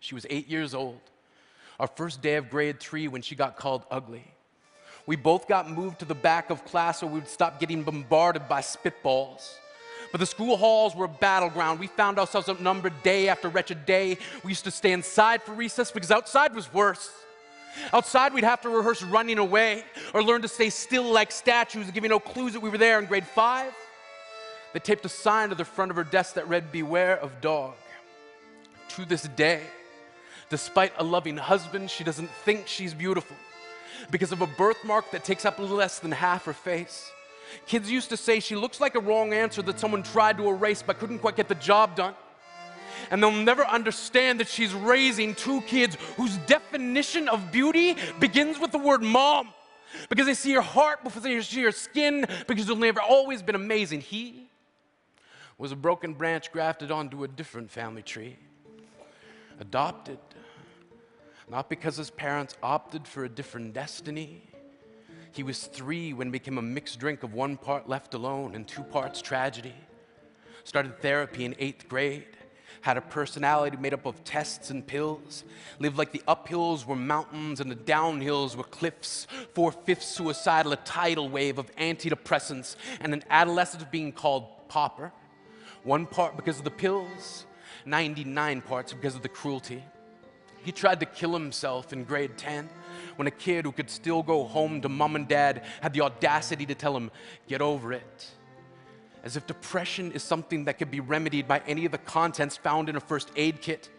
She was 8 years old. Our first day of grade 3 when she got called ugly. We both got moved to the back of class so we would stop getting bombarded by spitballs. But the school halls were a battleground. We found ourselves outnumbered day after wretched day. We used to stay inside for recess because outside was worse. Outside, we'd have to rehearse running away or learn to stay still like statues, giving no clues that we were there in grade 5. They taped a sign to the front of her desk that read, "Beware of dog." To this day, despite a loving husband, she doesn't think she's beautiful because of a birthmark that takes up a little less than half her face. Kids used to say she looks like a wrong answer that someone tried to erase but couldn't quite get the job done. And they'll never understand that she's raising 2 kids whose definition of beauty begins with the word mom. Because they see her heart before they see her skin, because they've never always been amazing. He was a broken branch grafted onto a different family tree. Adopted. Not because his parents opted for a different destiny. He was 3 when it became a mixed drink of 1 part left alone and 2 parts tragedy. Started therapy in 8th grade. Had a personality made up of tests and pills. Lived like the uphills were mountains and the downhills were cliffs. 4/5 suicidal, a tidal wave of antidepressants, and an adolescent being called pauper. 1 part because of the pills, 99 parts because of the cruelty. He tried to kill himself in grade 10 when a kid who could still go home to mom and dad had the audacity to tell him, "Get over it." As if depression is something that could be remedied by any of the contents found in a first aid kit.